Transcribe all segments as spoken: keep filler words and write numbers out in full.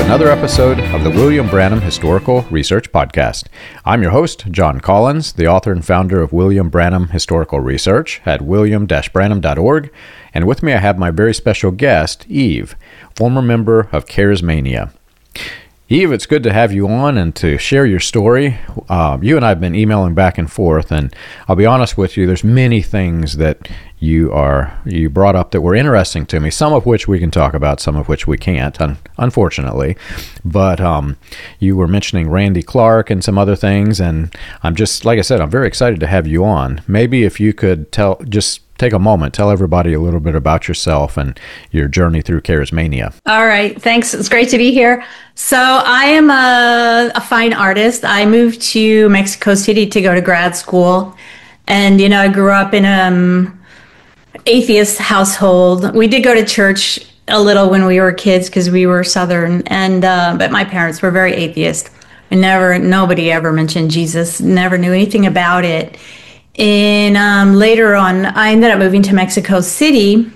another episode of the William Branham Historical Research Podcast. I'm your host, John Collins, the author and founder of William Branham Historical Research at william dash branham dot org, and with me I have my very special guest, Eve, former member of Charismania. Eve, it's good to have you on and to share your story. Uh, you and I have been emailing back and forth, and I'll be honest with you, there's many things that you are you brought up that were interesting to me, some of which we can talk about, some of which we can't, un- unfortunately. But um, you were mentioning Randy Clark and some other things, and I'm just, like I said, I'm very excited to have you on. Maybe if you could tell, just take a moment, tell everybody a little bit about yourself and your journey through Charismania. All right. Thanks. It's great to be here. So I am a, a fine artist. I moved to Mexico City to go to grad school. And, you know, I grew up in an um, atheist household. We did go to church a little when we were kids because we were Southern. And uh, but my parents were very atheist. And never, nobody ever mentioned Jesus, never knew anything about it. And um, later on, I ended up moving to Mexico City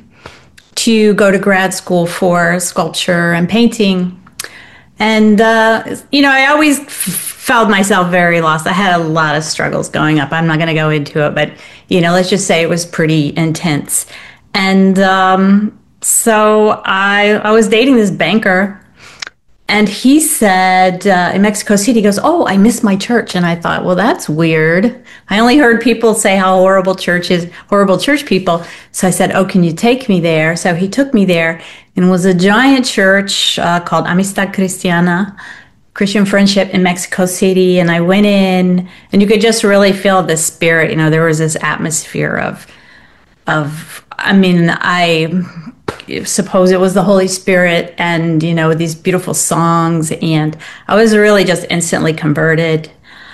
to go to grad school for sculpture and painting. And, uh, you know, I always f- felt myself very lost. I had a lot of struggles growing up. I'm not going to go into it, but, you know, let's just say it was pretty intense. And um, so I, I was dating this banker. And he said uh, in Mexico City, he goes, "Oh, I miss my church." And I thought, well, that's weird. I only heard people say how horrible church is, horrible church people. So I said, "Oh, can you take me there?" So he took me there, and it was a giant church uh, called Amistad Cristiana, Christian Friendship in Mexico City. And I went in, and you could just really feel the spirit. You know, there was this atmosphere of, of, I mean, I suppose it was the Holy Spirit and, you know, these beautiful songs. And I was really just instantly converted.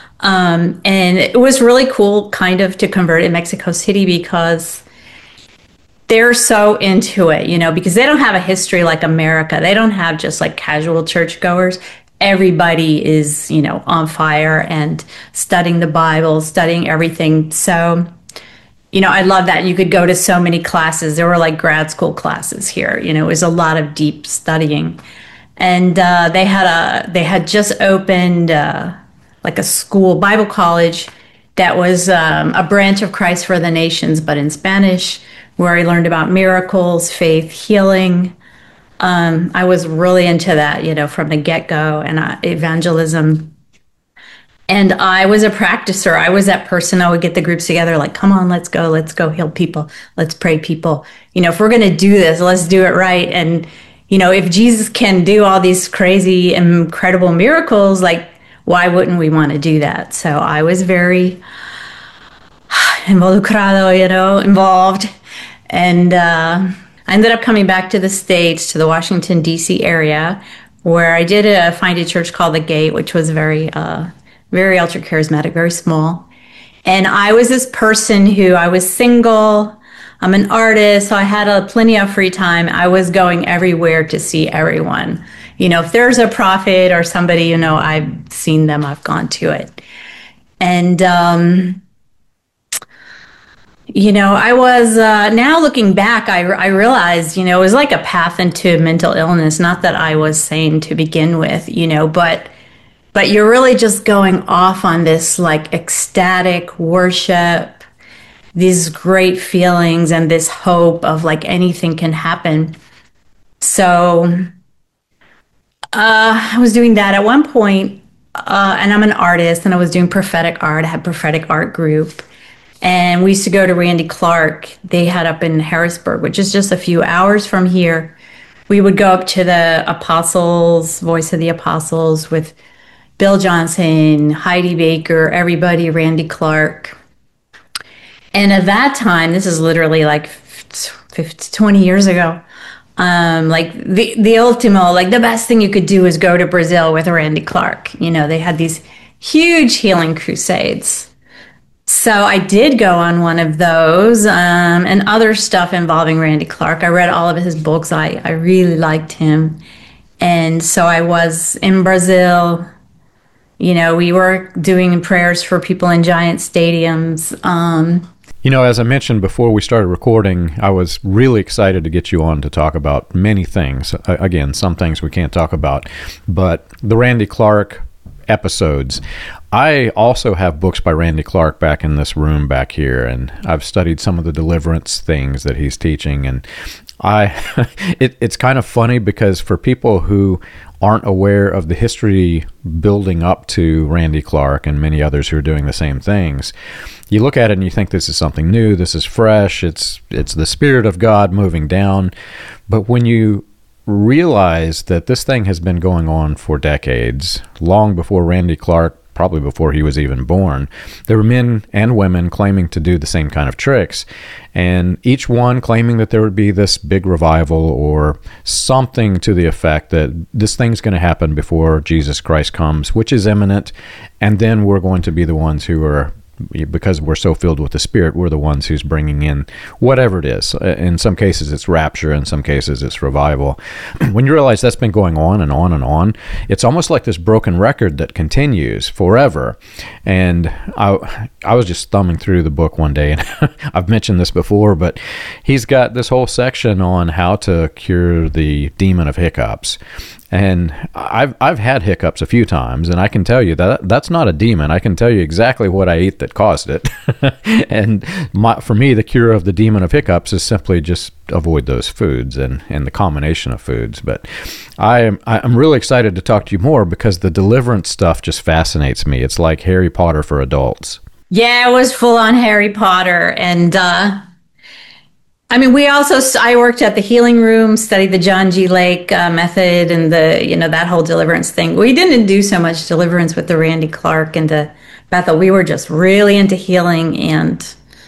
Um, and it was really cool kind of to convert in Mexico City because they're so into it, you know, because they don't have a history like America. They don't have just like casual churchgoers. Everybody is, you know, on fire and studying the Bible, studying everything. So, you know, I love that. You could go to so many classes. There were like grad school classes here. You know, it was a lot of deep studying. And uh, they had a they had just opened uh, like a school, Bible college, that was um, a branch of Christ for the Nations, but in Spanish, where I learned about miracles, faith, healing. Um, I was really into that, you know, from the get-go, and uh, evangelism. And I was a practicer. I was that person. I would get the groups together like, come on, let's go. Let's go heal people. Let's pray people. You know, if we're going to do this, let's do it right. And, you know, if Jesus can do all these crazy, incredible miracles, like, why wouldn't we want to do that? So I was very involucrado, you know, involved. And uh, I ended up coming back to the States, to the Washington, D C area, where I did a, find a church called The Gate, which was very... Uh, very ultra charismatic, very small. And I was this person who, I was single, I'm an artist, so I had a, plenty of free time. I was going everywhere to see everyone. You know, if there's a prophet or somebody, you know, I've seen them, I've gone to it. And, um, you know, I was, uh, now looking back, I, I realized, you know, it was like a path into mental illness. Not that I was sane to begin with, you know, but But you're really just going off on this like ecstatic worship, these great feelings and this hope of like anything can happen. So uh, I was doing that at one point, uh, and I'm an artist and I was doing prophetic art. I had prophetic art group. And we used to go to Randy Clark. They had up in Harrisburg, which is just a few hours from here. We would go up to the Apostles, Voice of the Apostles with Bill Johnson, Heidi Baker, everybody, Randy Clark. And at that time, this is literally like fifty, twenty years ago, um, like the, the ultimo, like the best thing you could do is go to Brazil with Randy Clark. You know, they had these huge healing crusades. So I did go on one of those um, and other stuff involving Randy Clark. I read all of his books. I, I really liked him. And so I was in Brazil. You know, we were doing prayers for people in giant stadiums. Um, You know, as I mentioned before we started recording, I was really excited to get you on to talk about many things. Uh, again, some things we can't talk about, but the Randy Clark episodes. I also have books by Randy Clark back in this room back here, and I've studied some of the deliverance things that he's teaching. And I, it, it's kind of funny because for people who aren't aware of the history building up to Randy Clark and many others who are doing the same things, you look at it and you think this is something new, this is fresh, it's it's the Spirit of God moving down. But when you realize that this thing has been going on for decades, long before Randy Clark, probably before he was even born, there were men and women claiming to do the same kind of tricks, and each one claiming that there would be this big revival or something to the effect that this thing's going to happen before Jesus Christ comes, which is imminent, and then we're going to be the ones who are, because we're so filled with the Spirit, we're the ones who's bringing in whatever it is. In some cases, it's rapture. In some cases, it's revival. When you realize that's been going on and on and on, it's almost like this broken record that continues forever. And I, I was just thumbing through the book one day, and I've mentioned this before, but he's got this whole section on how to cure the demon of hiccups. And I've I've had hiccups a few times, and I can tell you that that's not a demon. I can tell you exactly what I ate that caused it. And my, for me, the cure of the demon of hiccups is simply just avoid those foods and, and the combination of foods. But I am I'm really excited to talk to you more because the deliverance stuff just fascinates me. It's like Harry Potter for adults. Yeah, it was full on Harry Potter. And uh, I mean, we also, I worked at the healing room, studied the John G. Lake uh, method and the, you know, that whole deliverance thing. We didn't do so much deliverance with the Randy Clark and the Bethel. We were just really into healing. And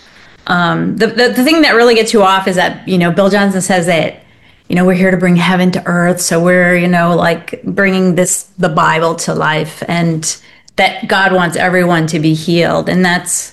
um, the, the, the thing that really gets you off is that, you know, Bill Johnson says that, you know, we're here to bring heaven to earth. So we're, you know, like bringing this, the Bible to life, and that God wants everyone to be healed. And that's,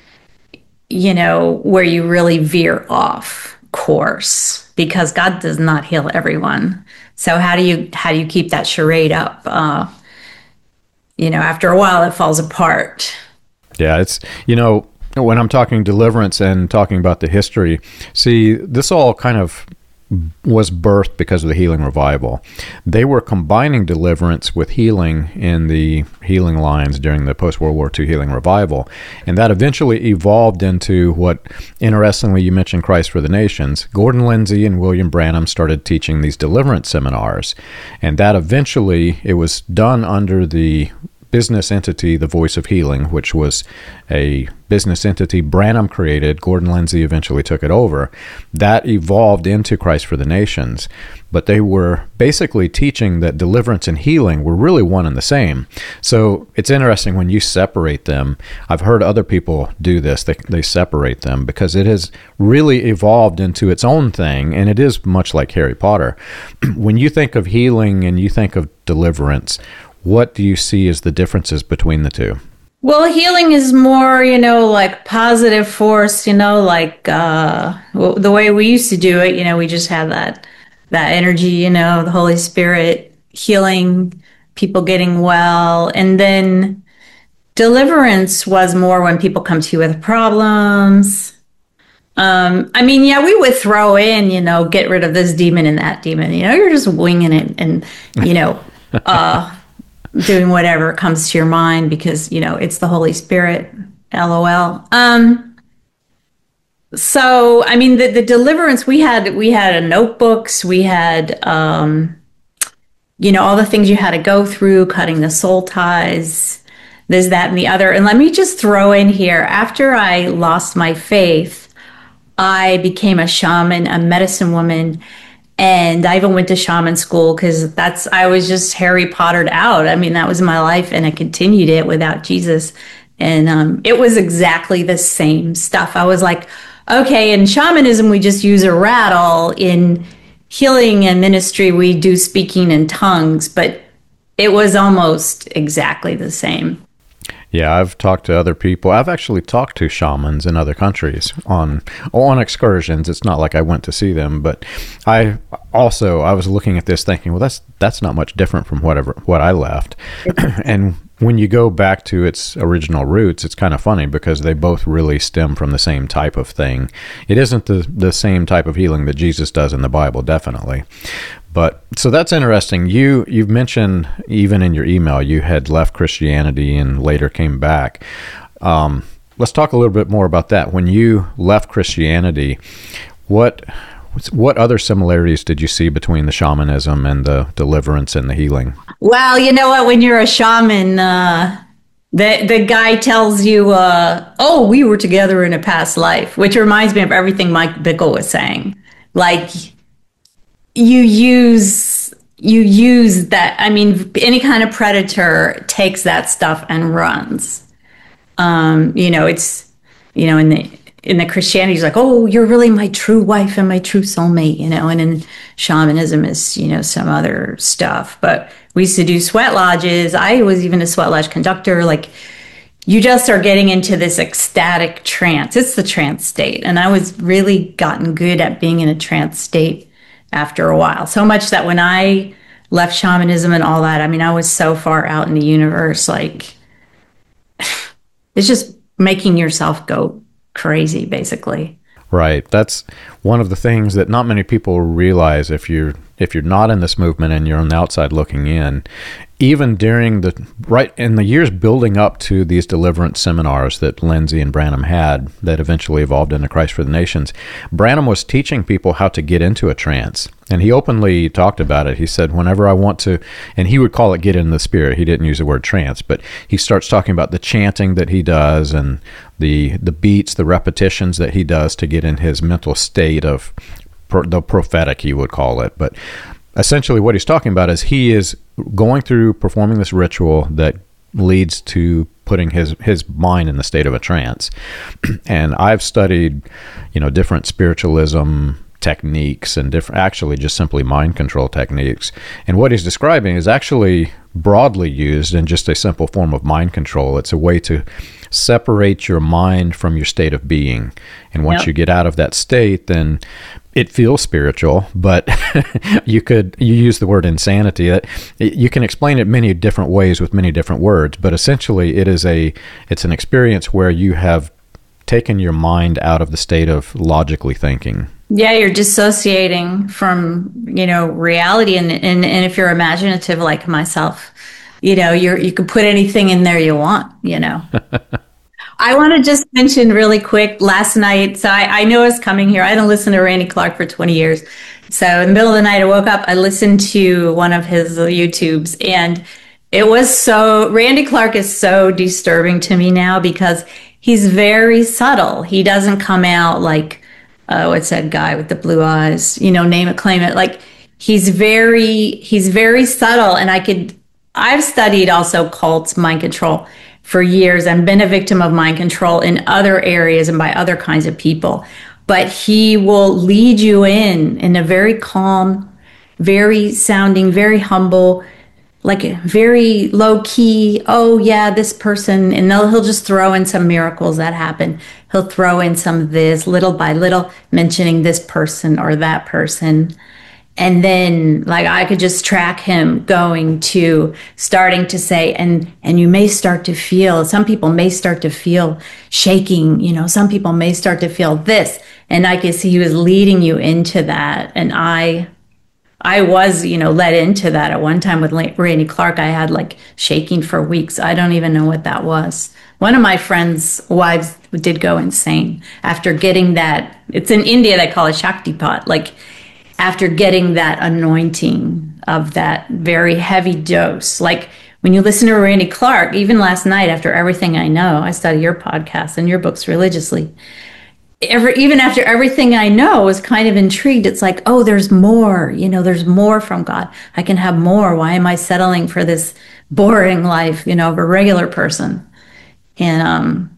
you know, where you really veer off course, because God does not heal everyone. So how do you how do you keep that charade up? Uh, you know, after a while, it falls apart. Yeah, it's, you know, when I'm talking deliverance and talking about the history, see, this all kind of was birthed because of the healing revival. They were combining deliverance with healing in the healing lines during the post-World War Two healing revival. And that eventually evolved into what, interestingly, you mentioned Christ for the Nations. Gordon Lindsay and William Branham started teaching these deliverance seminars. And that eventually, it was done under the business entity, the Voice of Healing, which was a business entity Branham created. Gordon Lindsay eventually took it over. That evolved into Christ for the Nations. But they were basically teaching that deliverance and healing were really one and the same. So it's interesting when you separate them. I've heard other people do this. They, they separate them because it has really evolved into its own thing, and it is much like Harry Potter. When you think of healing and you think of deliverance, what do you see as the differences between the two? Well, healing is more, you know, like positive force, you know, like uh, the way we used to do it. You know, we just had that that energy, you know, the Holy Spirit healing, people getting well. And then deliverance was more when people come to you with problems. Um, I mean, yeah, we would throw in, you know, get rid of this demon and that demon. You know, you're just winging it and, you know, uh doing whatever comes to your mind because, you know, it's the Holy Spirit, LOL. Um, so, I mean, the, the deliverance, we had, we had notebooks, we had, um, you know, all the things you had to go through, cutting the soul ties, this, that, and the other. And let me just throw in here, after I lost my faith, I became a shaman, a medicine woman. And I even went to shaman school because that's, I was just Harry Pottered out. I mean, that was my life, and I continued it without Jesus. And um, it was exactly the same stuff. I was like, okay, in shamanism, we just use a rattle. In healing and ministry, we do speaking in tongues. But it was almost exactly the same. Yeah, I've talked to other people. I've actually talked to shamans in other countries on on excursions. It's not like I went to see them, but I also I was looking at this thinking, well, that's that's not much different from whatever what I left. And when you go back to its original roots, it's kind of funny because they both really stem from the same type of thing. It isn't the, the same type of healing that Jesus does in the Bible, definitely. But so that's interesting. You, you've mentioned even in your email, you had left Christianity and later came back. Um, let's talk a little bit more about that. When you left Christianity, what what other similarities did you see between the shamanism and the deliverance and the healing? Well, you know what? When you're a shaman, uh, the the guy tells you, uh, "Oh, we were together in a past life," which reminds me of everything Mike Bickle was saying. Like you use you use that. I mean, any kind of predator takes that stuff and runs. Um, you know, it's you know in the in the Christianity, it's like, oh, you're really my true wife and my true soulmate, you know, and in shamanism is, you know, some other stuff. But we used to do sweat lodges. I was even a sweat lodge conductor. Like, you just are getting into this ecstatic trance. It's the trance state. And I was really gotten good at being in a trance state after a while. So much that when I left shamanism and all that, I mean, I was so far out in the universe, like, it's just making yourself go crazy, basically. Right. That's one of the things that not many people realize if you're if you're not in this movement and you're on the outside looking in. Even during the right in the years building up to these deliverance seminars that Lindsay and Branham had that eventually evolved into Christ for the Nations, Branham was teaching people how to get into a trance. And he openly talked about it. He said, whenever I want to, and he would call it get in the spirit. He didn't use the word trance, but he starts talking about the chanting that he does and the the beats, the repetitions that he does to get in his mental state of pro, the prophetic, he would call it. But essentially what he's talking about is he is going through performing this ritual that leads to putting his his mind in the state of a trance. And I've studied, you know, different spiritualism techniques and different, actually just simply mind control techniques. And what he's describing is actually broadly used in just a simple form of mind control. It's a way to separate your mind from your state of being. And once Yep. you get out of that state, then it feels spiritual, but you could, you use the word insanity. That you can explain it many different ways with many different words, but essentially it is a, it's an experience where you have taken your mind out of the state of logically thinking. Yeah, you're dissociating from, you know, reality. And, and, and if you're imaginative like myself, you know, you're, you can put anything in there you want, you know. I want to just mention really quick last night. So I, I knew I was coming here. I hadn't listened to Randy Clark for twenty years. So in the middle of the night, I woke up, I listened to one of his YouTubes, and it was so, Randy Clark is so disturbing to me now because he's very subtle. He doesn't come out like, uh, what's that guy with the blue eyes, you know, name it, claim it. Like he's very, he's very subtle. And I could, I've studied also cults, mind control for years and been a victim of mind control in other areas and by other kinds of people. But he will lead you in, in a very calm, very sounding, very humble, like very low key. Oh yeah, this person, and they'll, he'll just throw in some miracles that happen. He'll throw in some of this little by little, mentioning this person or that person. And then like I could just track him going to starting to say, and, and you may start to feel, some people may start to feel shaking, you know, some people may start to feel this. And I could see he was leading you into that. And I, I was, you know, led into that at one time with Randy Clark. I had like shaking for weeks. I don't even know what that was. One of my friends' wives did go insane after getting that. It's in India, they call it Shaktipat. Like after getting that anointing of that very heavy dose. Like when you listen to Randy Clark, even last night after everything I know, I study your podcast and your books religiously. Every, even after everything I know, I was kind of intrigued. It's like, oh, there's more, you know, there's more from God. I can have more. Why am I settling for this boring life, you know, of a regular person? And um,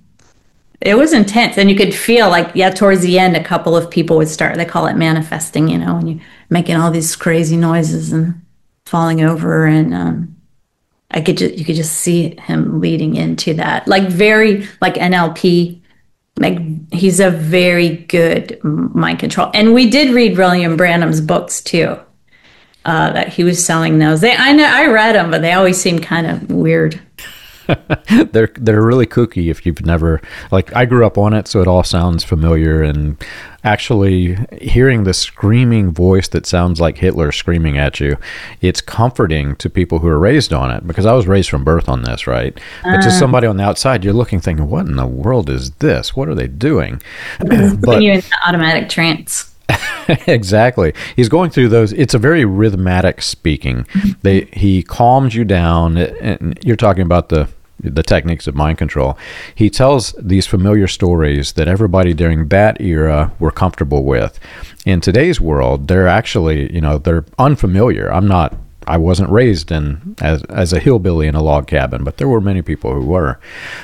it was intense. And you could feel like, yeah, towards the end, a couple of people would start, they call it manifesting, you know, and you're making all these crazy noises and falling over. And um, I could just, you could just see him leading into that, like very, like N L P. Like he's a very good mind control. And we did read William Branham's books too, uh, that he was selling those. They, I know, I read them, but they always seem kind of weird. they're they're really kooky if you've never, like, I grew up on it, so it all sounds familiar. And actually hearing the screaming voice that sounds like Hitler screaming at you, it's comforting to people who are raised on it, because I was raised from birth on this, right? But to somebody on the outside, you're looking thinking, what in the world is this? What are they doing? Putting but, you in the automatic trance. Exactly. He's going through those. It's a very rhythmatic speaking. They he calms you down, and you're talking about the the techniques of mind control. He tells these familiar stories that everybody during that era were comfortable with. In today's world, they're actually, you know, they're unfamiliar. I'm not I wasn't raised in as as a hillbilly in a log cabin, but there were many people who were.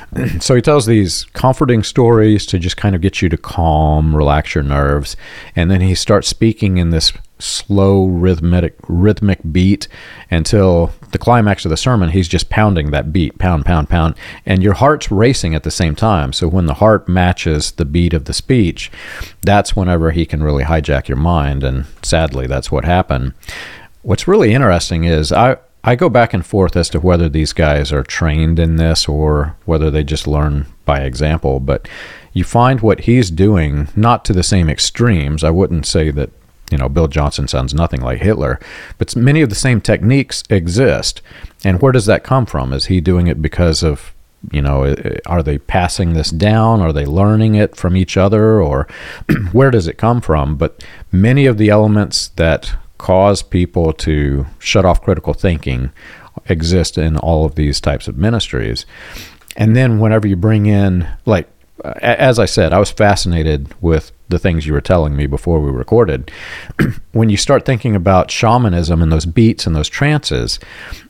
So he tells these comforting stories to just kind of get you to calm, relax your nerves, and then he starts speaking in this slow rhythmic rhythmic beat until the climax of the sermon. He's just pounding that beat, pound, pound, pound, and your heart's racing at the same time. So when the heart matches the beat of the speech, that's whenever he can really hijack your mind, and sadly, that's what happened. What's really interesting is I, I go back and forth as to whether these guys are trained in this or whether they just learn by example. But you find what he's doing, not to the same extremes. I wouldn't say that, you know, Bill Johnson sounds nothing like Hitler, but many of the same techniques exist. And where does that come from? Is he doing it because of, you know, are they passing this down? Are they learning it from each other? Or where does it come from? But many of the elements that cause people to shut off critical thinking exist in all of these types of ministries. And then whenever you bring in, like, as I said, I was fascinated with the things you were telling me before we recorded. When you start thinking about shamanism and those beats and those trances,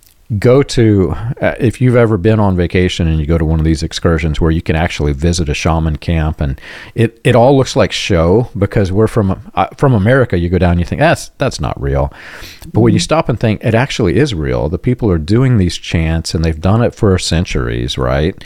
go to, uh, if you've ever been on vacation and you go to one of these excursions where you can actually visit a shaman camp, and it, it all looks like show, because we're from uh, from America. You go down and you think, that's that's not real. But when you stop and think, it actually is real. The people are doing these chants, and they've done it for centuries, right?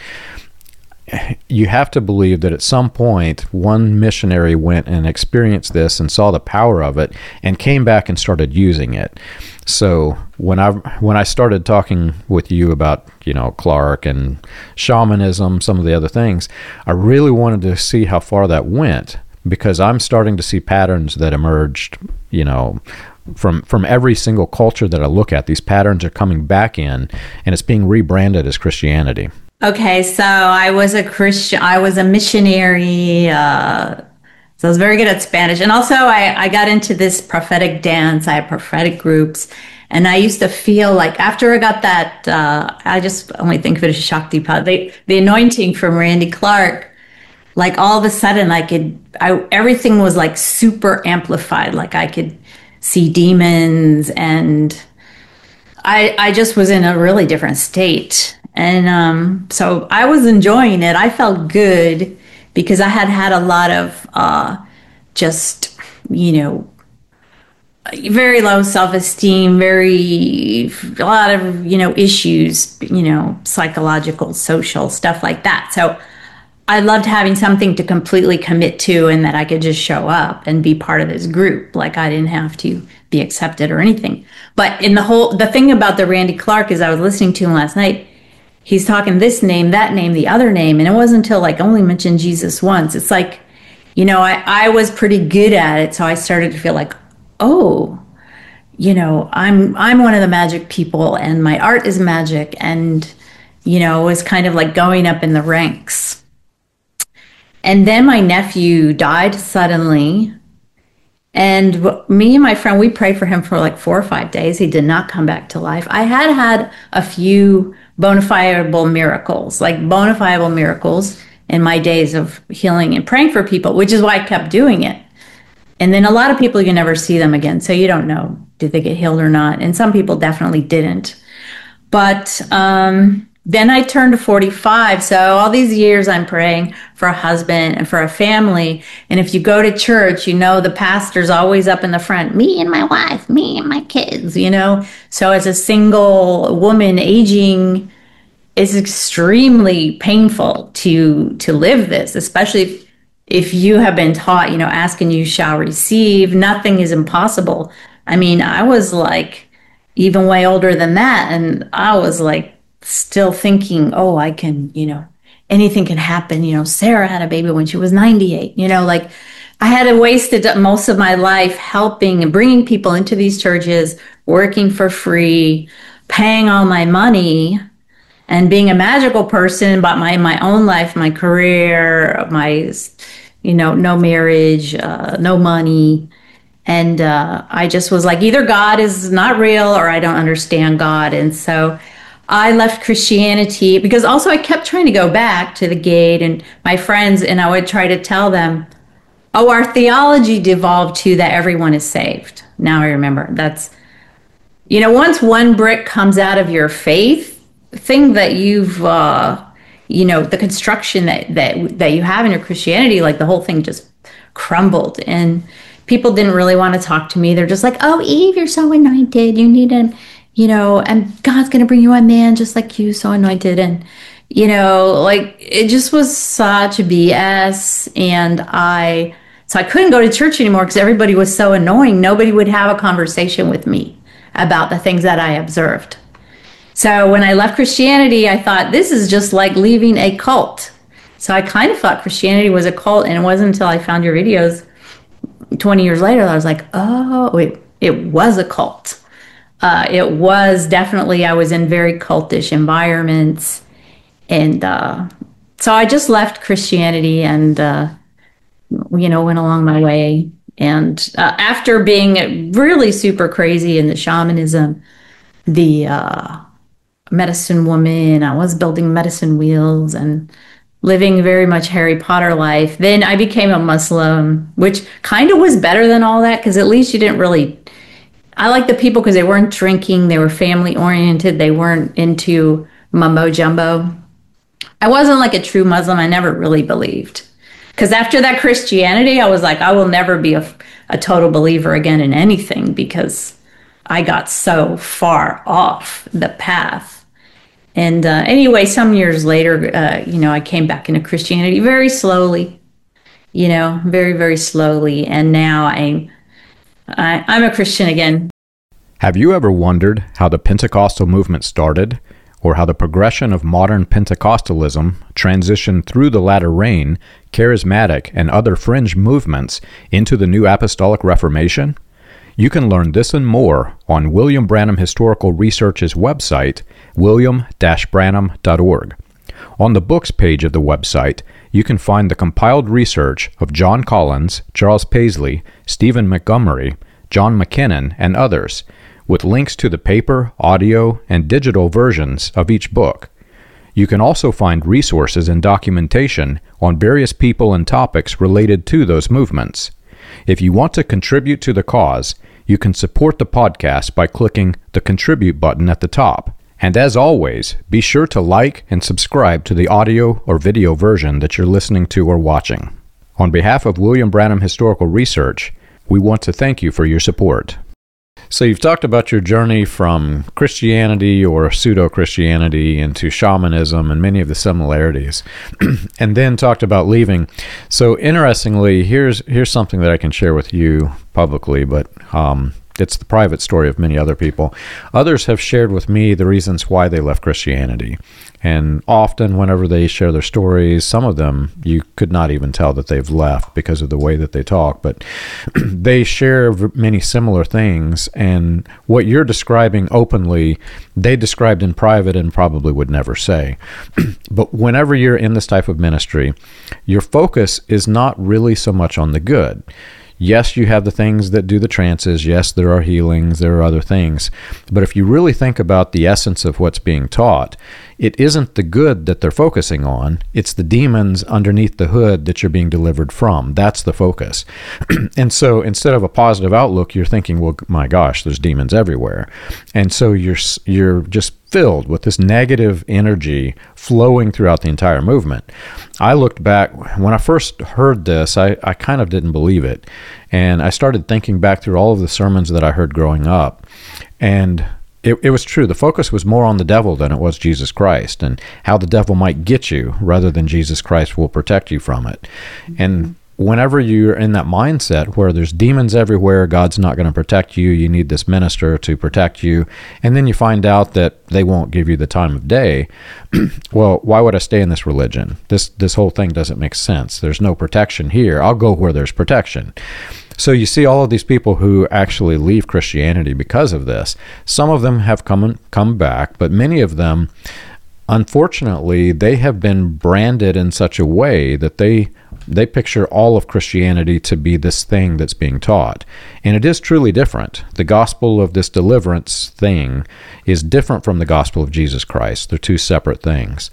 You have to believe that at some point one missionary went and experienced this and saw the power of it and came back and started using it. So when I when I started talking with you about, you know, Clark and shamanism, some of the other things, I really wanted to see how far that went, because I'm starting to see patterns that emerged, you know, from from every single culture that I look at. These patterns are coming back in, and it's being rebranded as Christianity. Okay, so I was a Christian, I was a missionary, uh, so I was very good at Spanish. And also I, I got into this prophetic dance. I had prophetic groups. And I used to feel like after I got that, uh, I just only think of it as Shaktipat, the, the anointing from Randy Clark, like all of a sudden I could, I, everything was like super amplified. Like I could see demons, and I, I just was in a really different state. And um, so I was enjoying it. I felt good because I had had a lot of uh, just, you know, very low self-esteem, very, a lot of, you know, issues, you know, psychological, social, stuff like that. So I loved having something to completely commit to, and that I could just show up and be part of this group. Like I didn't have to be accepted or anything. But in the whole, the thing about the Randy Clark is I was listening to him last night. He's talking this name, that name, the other name. And it wasn't until like only mentioned Jesus once. It's like, you know, I, I was pretty good at it. So I started to feel like, oh, you know, I'm I'm one of the magic people, and my art is magic. And, you know, it was kind of like going up in the ranks. And then my nephew died suddenly. And me and my friend, we prayed for him for like four or five days. He did not come back to life. I had had a few bona fide miracles, like bona fide miracles in my days of healing and praying for people, which is why I kept doing it. And then a lot of people, you never see them again. So you don't know, did they get healed or not? And some people definitely didn't. But um, then I turned to forty-five. So all these years I'm praying for a husband and for a family. And if you go to church, you know, the pastor's always up in the front, me and my wife, me and my kids, you know. So as a single woman aging, it's extremely painful to to live this, especially if, if you have been taught, you know, ask and you shall receive. Nothing is impossible. I mean, I was like even way older than that. And I was like still thinking, oh, I can, you know, anything can happen. You know, Sarah had a baby when she was ninety-eight, you know, like I had wasted most of my life helping and bringing people into these churches, working for free, paying all my money, and being a magical person about my, my own life, my career, my, you know, no marriage, uh, no money. And uh, I just was like, either God is not real or I don't understand God. And so I left Christianity because also I kept trying to go back to the gate and my friends, and I would try to tell them, oh, our theology devolved to that everyone is saved. Now I remember that's, you know, once one brick comes out of your faith, thing that you've, uh, you know, the construction that, that, that you have in your Christianity, like the whole thing just crumbled. And people didn't really want to talk to me. They're just like, oh, Eve, you're so anointed. You need him, you know, and God's going to bring you a man just like you, so anointed. And, you know, like it just was such B S. And I, so I couldn't go to church anymore because everybody was so annoying. Nobody would have a conversation with me about the things that I observed. So when I left Christianity, I thought this is just like leaving a cult. So I kind of thought Christianity was a cult. And it wasn't until I found your videos twenty years later, I was like, oh, it, it was a cult. Uh, it was definitely, I was in very cultish environments. And uh, so I just left Christianity and, uh, you know, went along my way. And uh, after being really super crazy in the shamanism, the uh, medicine woman, I was building medicine wheels and living very much Harry Potter life. Then I became a Muslim, which kind of was better than all that because at least you didn't really, I like the people because they weren't drinking, they were family oriented, they weren't into mumbo jumbo. I wasn't like a true Muslim, I never really believed. Because after that Christianity, I was like, I will never be a, a total believer again in anything because I got so far off the path. And uh, anyway, some years later, uh, you know, I came back into Christianity very slowly, you know, very, very slowly. And now I'm, I, I'm a Christian again. Have you ever wondered how the Pentecostal movement started, or how the progression of modern Pentecostalism transitioned through the latter rain, charismatic, and other fringe movements into the New Apostolic Reformation? You can learn this and more on William Branham Historical Research's website, william dash branham dot org. On the books page of the website, you can find the compiled research of John Collins, Charles Paisley, Stephen Montgomery, John McKinnon, and others, with links to the paper, audio, and digital versions of each book. You can also find resources and documentation on various people and topics related to those movements. If you want to contribute to the cause, you can support the podcast by clicking the Contribute button at the top. And as always, be sure to like and subscribe to the audio or video version that you're listening to or watching. On behalf of William Branham Historical Research, we want to thank you for your support. So you've talked about your journey from Christianity or pseudo-Christianity into shamanism and many of the similarities, and then talked about leaving. So interestingly, here's here's something that I can share with you publicly, but um, it's the private story of many other people. Others have shared with me the reasons why they left Christianity. And often whenever they share their stories, some of them you could not even tell that they've left because of the way that they talk, but they share many similar things. And what you're describing openly, they described in private and probably would never say. But whenever you're in this type of ministry, your focus is not really so much on the good. Yes, you have the things that do the trances. Yes, there are healings. There are other things. But if you really think about the essence of what's being taught, it isn't the good that they're focusing on. It's the demons underneath the hood that you're being delivered from. That's the focus. And so instead of a positive outlook, you're thinking, well, my gosh, there's demons everywhere. And so you're you're just filled with this negative energy flowing throughout the entire movement. I looked back, when I first heard this, I, I kind of didn't believe it. And I started thinking back through all of the sermons that I heard growing up. And it, it was true. The focus was more on the devil than it was Jesus Christ and how the devil might get you rather than Jesus Christ will protect you from it. And whenever you're in that mindset where there's demons everywhere, God's not going to protect you, you need this minister to protect you, and then you find out that they won't give you the time of day, well, why would I stay in this religion? This this whole thing doesn't make sense. There's no protection here. I'll go where there's protection. So you see all of these people who actually leave Christianity because of this. Some of them have come come back, but many of them, unfortunately, they have been branded in such a way that they they picture all of Christianity to be this thing that's being taught. And it is truly different. The gospel of this deliverance thing is different from the gospel of Jesus Christ. They're two separate things.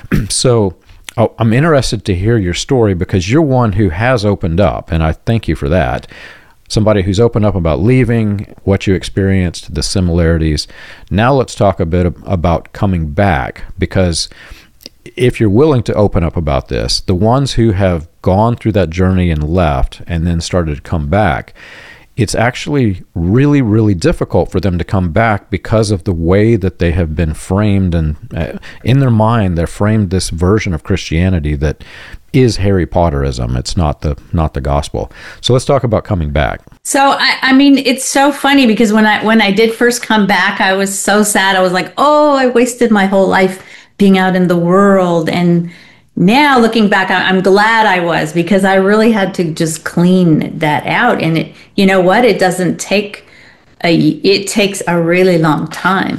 So oh, I'm interested to hear your story because you're one who has opened up, and I thank you for that. Somebody who's opened up about leaving, what you experienced, the similarities. Now let's talk a bit about coming back, because if you're willing to open up about this, the ones who have gone through that journey and left and then started to come back, it's actually really, really difficult for them to come back because of the way that they have been framed, and uh, in their mind, they're framed this version of Christianity that is Harry Potterism. It's not the not the gospel. So let's talk about coming back. So I, I mean, it's so funny because when I when I did first come back, I was so sad. I was like, oh, I wasted my whole life being out in the world. And now looking back, I'm glad I was, because I really had to just clean that out. And it, you know what? It doesn't take a, it takes a really long time.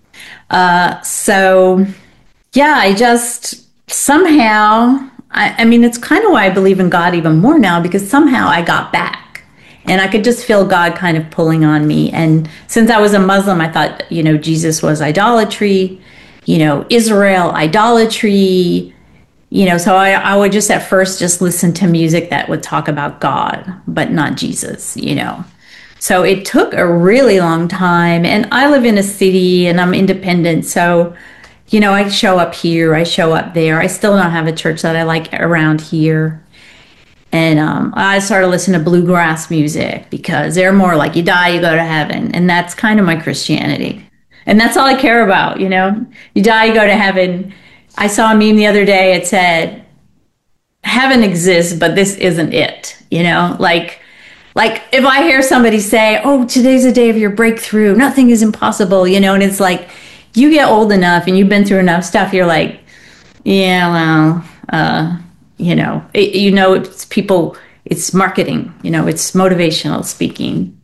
Uh, so yeah, I just somehow, I, I mean, it's kind of why I believe in God even more now, because somehow I got back and I could just feel God kind of pulling on me. And since I was a Muslim, I thought, you know, Jesus was idolatry, you know, Israel, idolatry. You know, so I, I would just at first just listen to music that would talk about God, but not Jesus, you know. So it took a really long time. And I live in a city and I'm independent. So, you know, I show up here, I show up there. I still don't have a church that I like around here. And um, I started listening to bluegrass music because they're more like, you die, you go to heaven. And that's kind of my Christianity. And that's all I care about, you know. You die, you go to heaven. I saw a meme the other day. It said, heaven exists, but this isn't it. You know, like, like if I hear somebody say, oh, today's the day of your breakthrough, nothing is impossible, you know, and it's like, you get old enough and you've been through enough stuff. You're like, yeah, well, uh, you know, it, you know, it's people, it's marketing, you know, it's motivational speaking.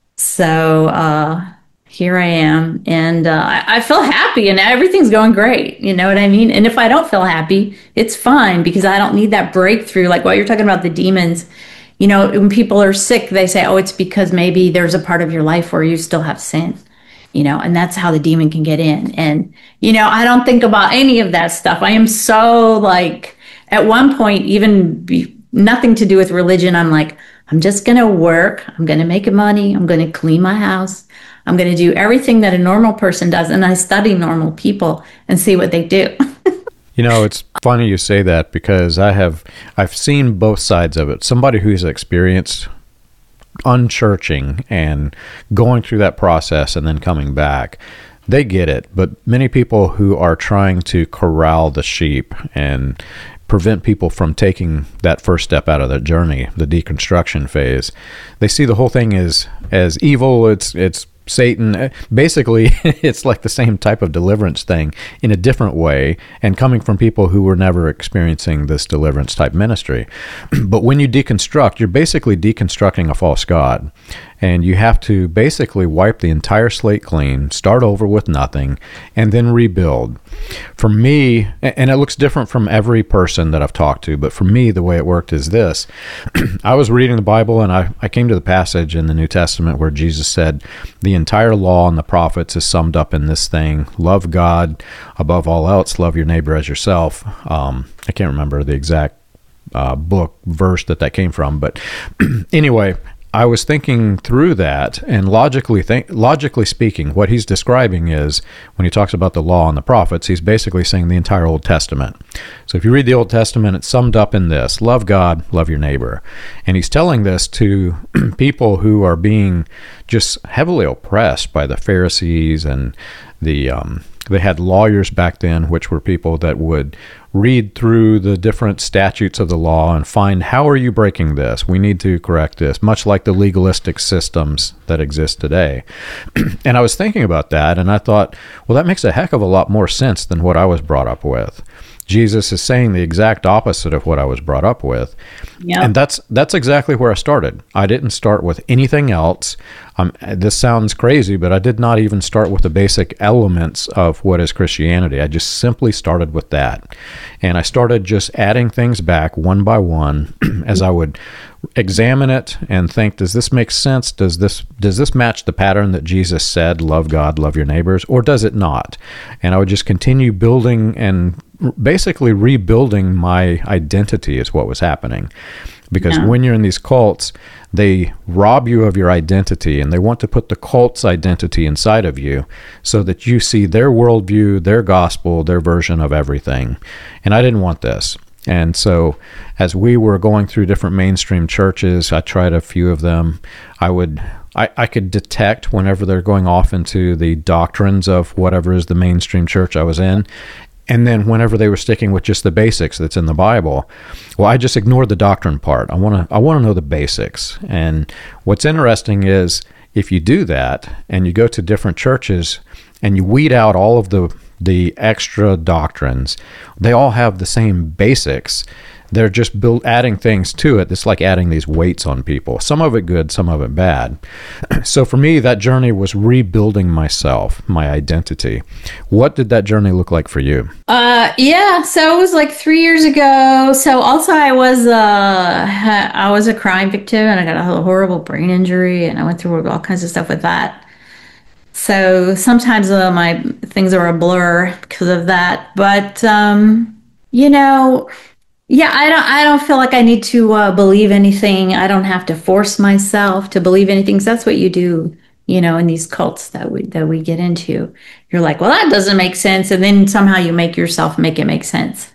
So, uh, here I am, and uh, I, I feel happy, and everything's going great. You know what I mean? And if I don't feel happy, it's fine, because I don't need that breakthrough. Like what you're talking about, the demons, you know, when people are sick, they say, oh, it's because maybe there's a part of your life where you still have sin, you know, and that's how the demon can get in. And, you know, I don't think about any of that stuff. I am so like, at one point, even be, nothing to do with religion. I'm like, I'm just going to work. I'm going to make money. I'm going to clean my house. I'm going to do everything that a normal person does. And I study normal people and see what they do. You know, it's funny you say that, because I have, I've seen both sides of it. Somebody who's experienced unchurching and going through that process and then coming back, they get it. But many people who are trying to corral the sheep and prevent people from taking that first step out of that journey, the deconstruction phase, they see the whole thing as as evil. It's it's Satan. Basically, it's like the same type of deliverance thing in a different way, and coming from people who were never experiencing this deliverance type ministry. But when you deconstruct, you're basically deconstructing a false god, and you have to basically wipe the entire slate clean, start over with nothing, and then rebuild. For me, and it looks different from every person that I've talked to, but for me, the way it worked is this. I was reading the Bible, and I, I came to the passage in the New Testament where Jesus said, the entire law and the prophets is summed up in this thing: love God above all else, love your neighbor as yourself. Um, I can't remember the exact uh, book verse that that came from, but anyway, I was thinking through that, and logically think, logically speaking, what he's describing is, when he talks about the law and the prophets, he's basically saying the entire Old Testament. So if you read the Old Testament, it's summed up in this: love God, love your neighbor. And he's telling this to people who are being just heavily oppressed by the Pharisees, and the um, they had lawyers back then, which were people that would read through the different statutes of the law and find, how are you breaking this? We need to correct this, much like the legalistic systems that exist today. And I was thinking about that, and I thought, well, that makes a heck of a lot more sense than what I was brought up with. Jesus is saying the exact opposite of what I was brought up with. Yep. And that's that's exactly where I started. I didn't start with anything else. Um, this sounds crazy, but I did not even start with the basic elements of what is Christianity. I just simply started with that. And I started just adding things back one by one as I would examine it and think, does this make sense? Does this does this match the pattern that Jesus said, love God, love your neighbors, or does it not? And I would just continue building and basically rebuilding my identity is what was happening. Because yeah. when you're in these cults, they rob you of your identity, and they want to put the cult's identity inside of you so that you see their worldview, their gospel, their version of everything. And I didn't want this. And so as we were going through different mainstream churches, I tried a few of them. I would I, I could detect whenever they're going off into the doctrines of whatever is the mainstream church I was in. And then whenever they were sticking with just the basics that's in the Bible, well, I just ignored the doctrine part. I want to I want to know the basics. And what's interesting is if you do that and you go to different churches and you weed out all of the the extra doctrines, they all have the same basics. They're just build, adding things to it. It's like adding these weights on people. Some of it good, some of it bad. So for me, that journey was rebuilding myself, my identity. What did that journey look like for you? Uh, yeah, so it was like three years ago. So also I was uh, I was a crime victim, and I got a horrible brain injury, and I went through all kinds of stuff with that. So sometimes uh, my things are a blur because of that. But um, you know. Yeah, I don't. I don't feel like I need to uh, believe anything. I don't have to force myself to believe anything. 'Cause that's what you do, you know, in these cults that we that we get into. You're like, well, that doesn't make sense, and then somehow you make yourself make it make sense.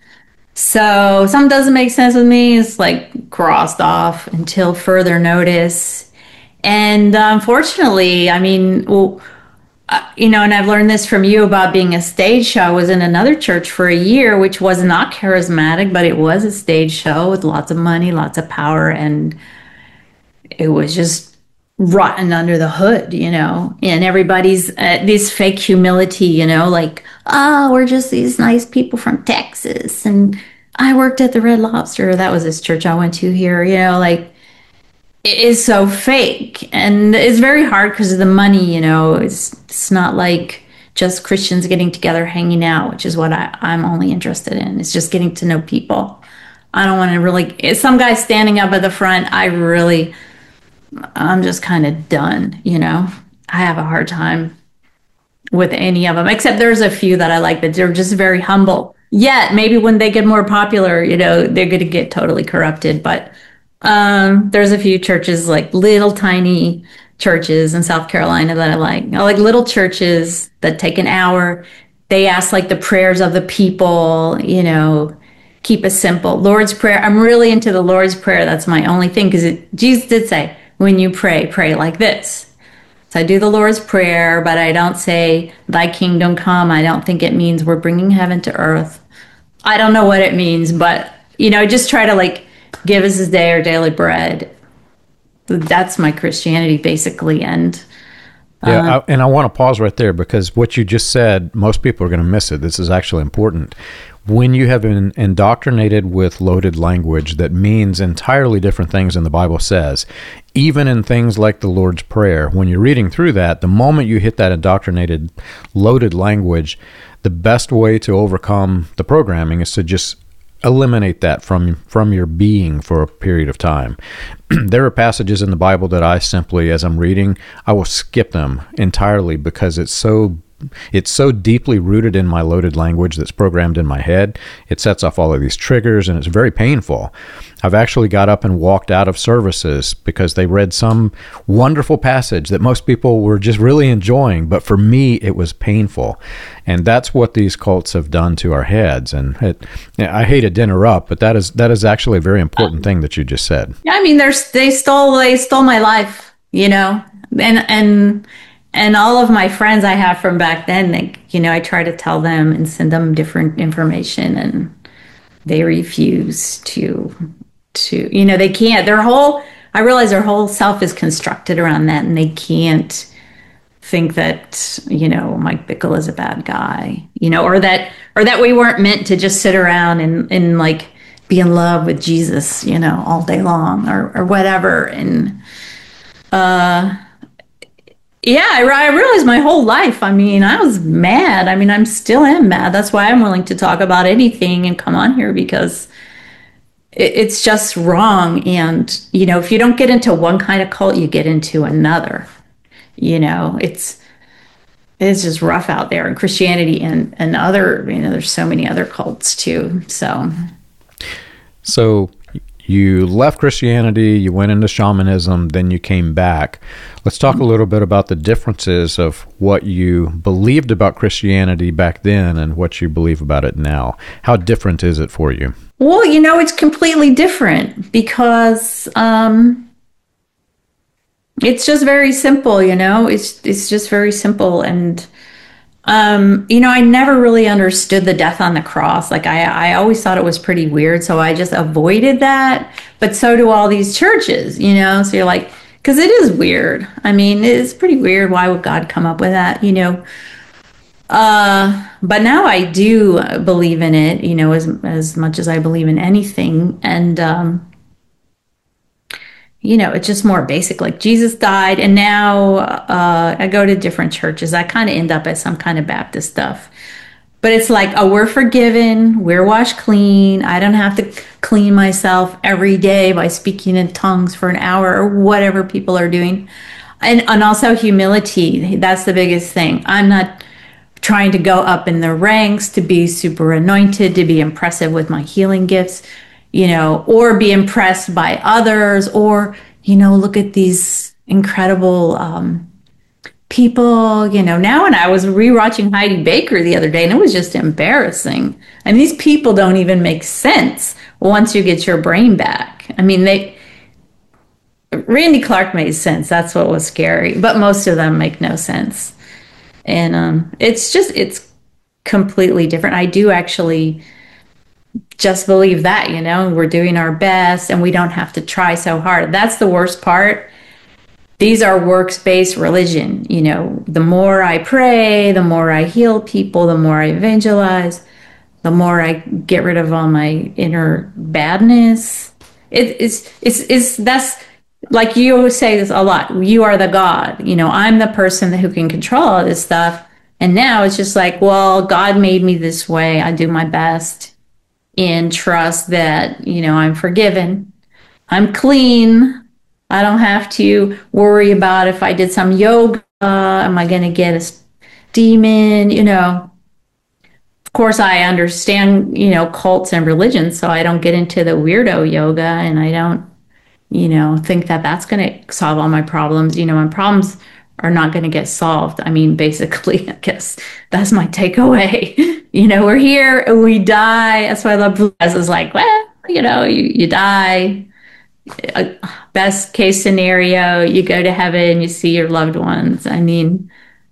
So something doesn't make sense with me. It's like crossed off until further notice. And uh, unfortunately, I mean, well. Uh, you know, and I've learned this from you about being a stage show. I was in another church for a year, which was not charismatic, but it was a stage show with lots of money, lots of power, and it was just rotten under the hood, you know. And everybody's uh, this fake humility, you know, like, oh, we're just these nice people from Texas, and I worked at the Red Lobster. That was this church I went to here, you know, like. It is so fake, and it's very hard because of the money, you know. It's it's not like just Christians getting together, hanging out, which is what I, I'm only interested in. It's just getting to know people. I don't want to really, some guy standing up at the front, I really, I'm just kind of done, you know. I have a hard time with any of them, except there's a few that I like, but they're just very humble. Yet, maybe when they get more popular, you know, they're going to get totally corrupted, but Um, there's a few churches, like little tiny churches in South Carolina that I like. I like little churches that take an hour. They ask like the prayers of the people, you know, keep it simple. Lord's Prayer. I'm really into the Lord's Prayer. That's my only thing, because Jesus did say, when you pray, pray like this. So I do the Lord's Prayer, but I don't say, thy kingdom come. I don't think it means we're bringing heaven to earth. I don't know what it means, but, you know, just try to like, give us this day our daily bread. That's my Christianity, basically. And uh, yeah, I, and I want to pause right there, because what you just said, most people are going to miss it. This is actually important. When you have been indoctrinated with loaded language that means entirely different things than the Bible says, even in things like the Lord's Prayer, when you're reading through that, the moment you hit that indoctrinated, loaded language, the best way to overcome the programming is to just eliminate that from from your being for a period of time. There are passages in the Bible that I simply, as I'm reading, I will skip them entirely, because it's so it's so deeply rooted in my loaded language that's programmed in my head. It sets off all of these triggers, and it's very painful. I've actually got up and walked out of services because they read some wonderful passage that most people were just really enjoying, but for me, it was painful. And that's what these cults have done to our heads. And it, I hate to interrupt, but that is that is actually a very important thing that you just said. Yeah, I mean, there's they stole they stole my life, you know, and and. And all of my friends I have from back then, they, you know, I try to tell them and send them different information. And they refuse to, to, you know, they can't, their whole, I realize their whole self is constructed around that, and they can't think that, you know, Mike Bickle is a bad guy, you know, or that, or that we weren't meant to just sit around and, and like be in love with Jesus, you know, all day long, or, or whatever. And, uh, yeah, I, I realized my whole life, I mean, I was mad. I mean, I'm still am mad. That's why I'm willing to talk about anything and come on here, because it, it's just wrong. And, you know, if you don't get into one kind of cult, you get into another. You know, it's it's just rough out there in Christianity, and, and other, you know, there's so many other cults too. So, so you left Christianity, you went into shamanism, then you came back. Let's talk a little bit about the differences of what you believed about Christianity back then and what you believe about it now. How different is it for you? Well, you know, it's completely different because um, it's just very simple, you know, it's it's just very simple. And, um, you know, I never really understood the death on the cross. Like, I, I always thought it was pretty weird. So I just avoided that. But so do all these churches, you know, so you're like, because it is weird. I mean, it's pretty weird. Why would God come up with that, you know? Uh, but now I do believe in it, you know, as as much as I believe in anything. And, um, you know, it's just more basic, like Jesus died, and now uh, I go to different churches. I kind of end up at some kind of Baptist stuff. But it's like, oh, we're forgiven, we're washed clean. I don't have to clean myself every day by speaking in tongues for an hour or whatever people are doing. And, and also humility, that's the biggest thing. I'm not trying to go up in the ranks to be super anointed, to be impressive with my healing gifts, you know, or be impressed by others, or, you know, look at these incredible um, people, you know. Now, when I was rewatching Heidi Baker the other day, and it was just embarrassing. And these people don't even make sense once you get your brain back. I mean, they, Randy Clark made sense. That's what was scary. But most of them make no sense. And um, it's just, it's completely different. I do actually just believe that, you know, we're doing our best and we don't have to try so hard. That's the worst part. These are works-based religion. You know, the more I pray, the more I heal people, the more I evangelize, the more I get rid of all my inner badness. It, it's, it's, it's, that's, like you always say this a lot, you are the God. You know, I'm the person who can control all this stuff. And now it's just like, well, God made me this way. I do my best and trust that, you know, I'm forgiven. I'm clean. I don't have to worry about if I did some yoga, am I going to get a demon, you know. Of course, I understand, you know, cults and religions, so I don't get into the weirdo yoga, and I don't, you know, think that that's going to solve all my problems. You know, my problems are not going to get solved. I mean, basically, I guess that's my takeaway. You know, we're here and we die. That's why I love Blue Eyes. It's like, well, you know, you, you die. Best case scenario, you go to heaven, you see your loved ones. I mean,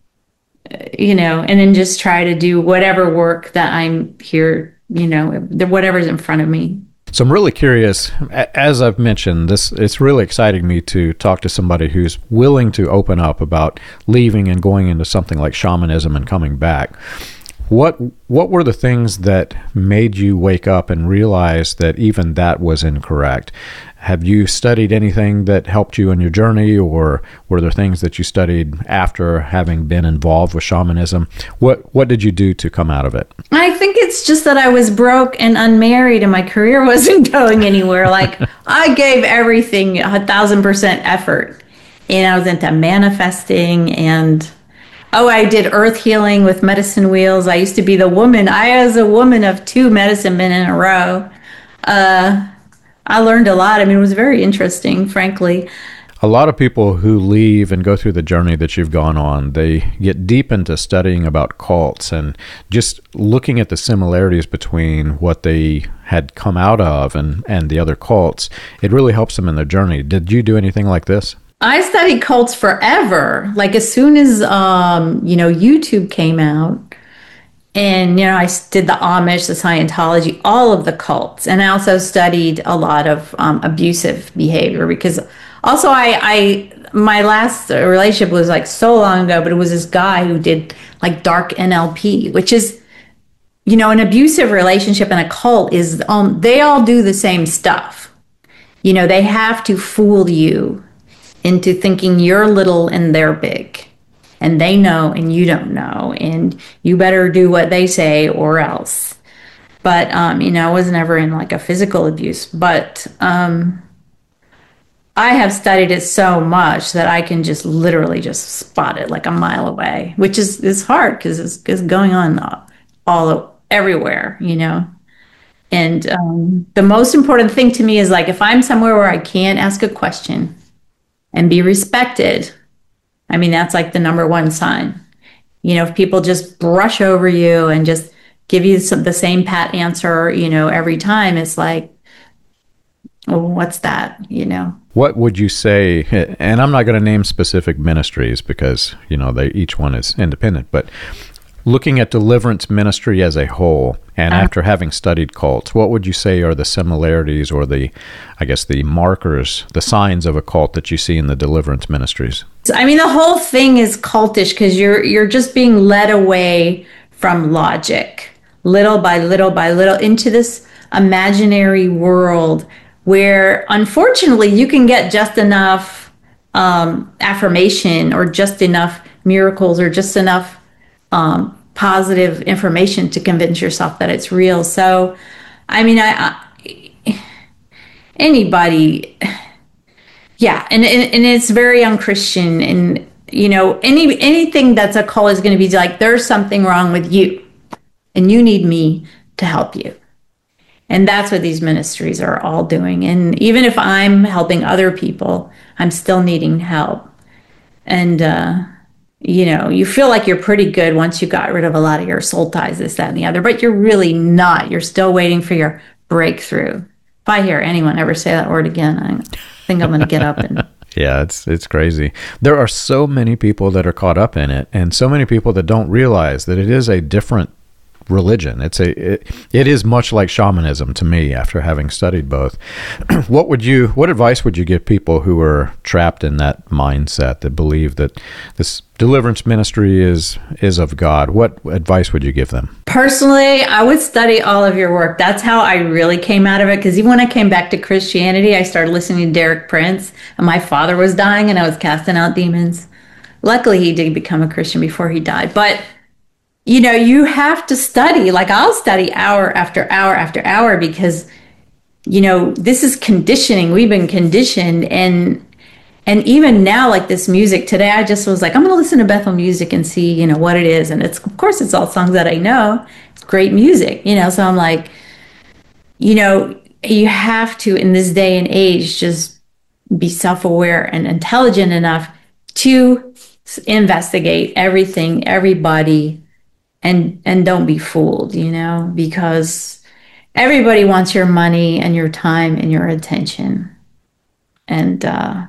you know, and then just try to do whatever work that I'm here, you know, whatever's in front of me. So I'm really curious, as I've mentioned, this it's really exciting me to talk to somebody who's willing to open up about leaving and going into something like shamanism and coming back. What what were the things that made you wake up and realize that even that was incorrect? Have you studied anything that helped you in your journey, or were there things that you studied after having been involved with shamanism? What what did you do to come out of it? I think it's just that I was broke and unmarried and my career wasn't going anywhere. Like, I gave everything a thousand percent effort, and I was into manifesting, and oh, I did earth healing with medicine wheels. I used to be the woman. I was a woman of two medicine men in a row. Uh, I learned a lot. I mean, it was very interesting, frankly. A lot of people who leave and go through the journey that you've gone on, they get deep into studying about cults and just looking at the similarities between what they had come out of and, and the other cults. It really helps them in their journey. Did you do anything like this? I studied cults forever. Like, as soon as, um, you know, YouTube came out, And, you know, I did the Amish, the Scientology, all of the cults. And I also studied a lot of um, abusive behavior because also I, I, my last relationship was like so long ago, but it was this guy who did like dark N L P, which is, you know, an abusive relationship and a cult is, um, they all do the same stuff. You know, they have to fool you into thinking you're little and they're big. And they know and you don't know, and you better do what they say or else. But, um, you know, I was never in like a physical abuse, but um, I have studied it so much that I can just literally just spot it like a mile away, which is, is hard because it's, it's going on all everywhere, you know. And um, the most important thing to me is like if I'm somewhere where I can't ask a question and be respected, I mean, that's like the number one sign. You know, if people just brush over you and just give you some, the same pat answer, you know, every time, it's like, well, what's that, you know? What would you say, and I'm not going to name specific ministries because, you know, they each one is independent, but looking at deliverance ministry as a whole, and uh, after having studied cults, what would you say are the similarities or the, I guess, the markers, the signs of a cult that you see in the deliverance ministries? I mean, the whole thing is cultish because you're you're just being led away from logic, little by little by little, into this imaginary world where, unfortunately, you can get just enough um, affirmation or just enough miracles or just enough Um, positive information to convince yourself that it's real. So, I mean, I, I anybody, yeah, and, and and it's very unchristian. And you know, any anything that's a cult is going to be like, there's something wrong with you, and you need me to help you. And that's what these ministries are all doing. And even if I'm helping other people, I'm still needing help. And uh, you know, you feel like you're pretty good once you got rid of a lot of your soul ties, this, that, and the other, but you're really not. You're still waiting for your breakthrough. If I hear anyone ever say that word again, I think I'm going to get up and... Yeah, it's it's crazy. There are so many people that are caught up in it, and so many people that don't realize that it is a different religion. It's a it, it is much like shamanism to me after having studied both. What would you what advice would you give people who are trapped in that mindset that believe that this deliverance ministry is is of God? What advice would you give them? Personally, I would study all of your work. That's how I really came out of it, because even when I came back to Christianity, I started listening to Derek Prince, and my father was dying and I was casting out demons. Luckily, he did become a Christian before he died. But you know, you have to study. Like, I'll study hour after hour after hour because, you know, this is conditioning. We've been conditioned. And and even now, like this music today, I just was like, I'm going to listen to Bethel music and see, you know, what it is. And it's, of course, it's all songs that I know. It's great music, you know. So I'm like, you know, you have to, in this day and age, just be self-aware and intelligent enough to investigate everything, everybody, and and don't be fooled, you know, because everybody wants your money and your time and your attention. And uh,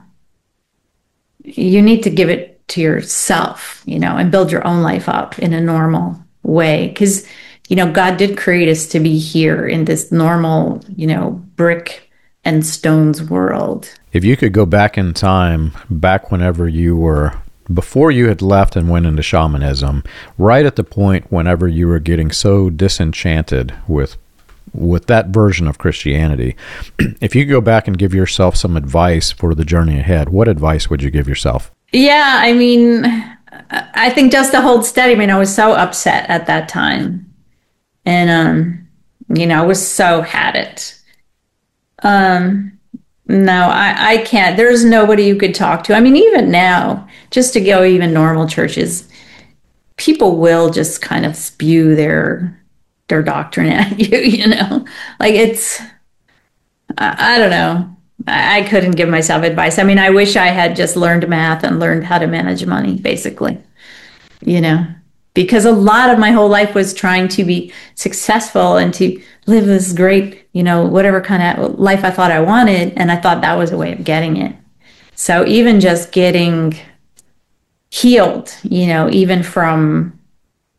you need to give it to yourself, you know, and build your own life up in a normal way. Because, you know, God did create us to be here in this normal, you know, brick and stones world. If you could go back in time, back whenever you were, before you had left and went into shamanism, right at the point whenever you were getting so disenchanted with with that version of Christianity, if you could go back and give yourself some advice for the journey ahead, what advice would you give yourself? Yeah, I mean, I think just to hold steady. I mean, I was so upset at that time. And, um, you know, I was so had it. Um, no, I, I can't. There's nobody you could talk to. I mean, even now, just to go even normal churches, people will just kind of spew their their doctrine at you, you know? Like, it's, I, I don't know. I, I couldn't give myself advice. I mean, I wish I had just learned math and learned how to manage money, basically, you know? Because a lot of my whole life was trying to be successful and to live this great, you know, whatever kind of life I thought I wanted. And I thought that was a way of getting it. So even just getting healed, you know, even from,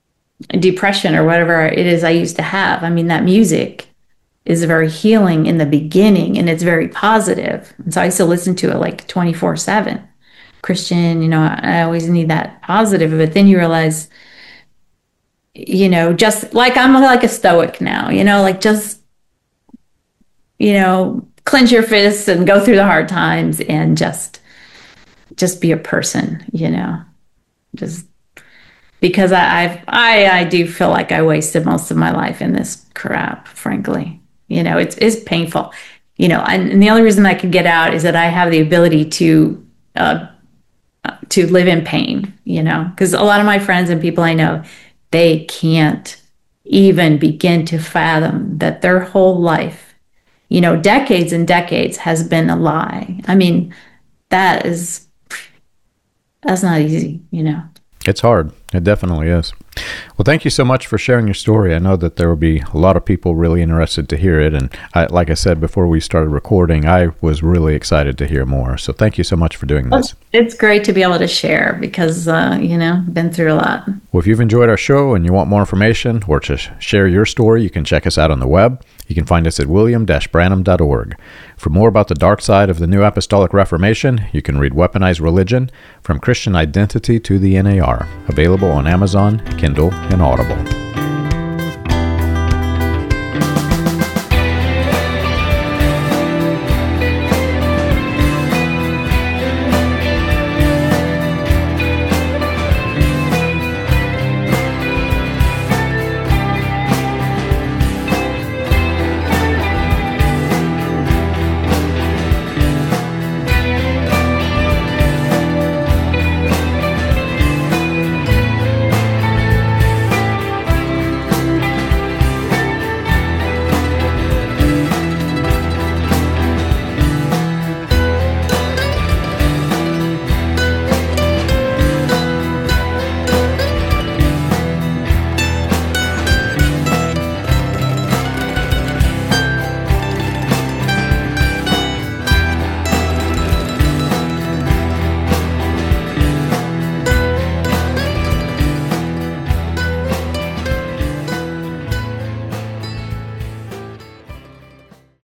depression or whatever it is I used to have. I mean, that music is very healing in the beginning, and it's very positive. And so I used to listen to it like twenty-four seven. Christian, you know, I always need that positive. But then you realize, you know, just like I'm like a stoic now, you know, like just, you know, clench your fists and go through the hard times and just, just be a person, you know, just because I, I've, I, I do feel like I wasted most of my life in this crap, frankly. You know, it's, it's painful, you know, and, and the only reason I could get out is that I have the ability to, uh, to live in pain, you know, because a lot of my friends and people I know, they can't even begin to fathom that their whole life, you know, decades and decades has been a lie. I mean, that is, that's not easy, you know. It's hard. It definitely is. Well, thank you so much for sharing your story. I know that there will be a lot of people really interested to hear it. And I, like I said before we started recording, I was really excited to hear more. So thank you so much for doing this. It's great to be able to share because, uh, you know, been through a lot. Well, if you've enjoyed our show and you want more information or to share your story, you can check us out on the web. You can find us at william dash branham dot org. For more about the dark side of the New Apostolic Reformation, you can read Weaponized Religion, From Christian Identity to the N A R, available on Amazon, Kindle, and Audible.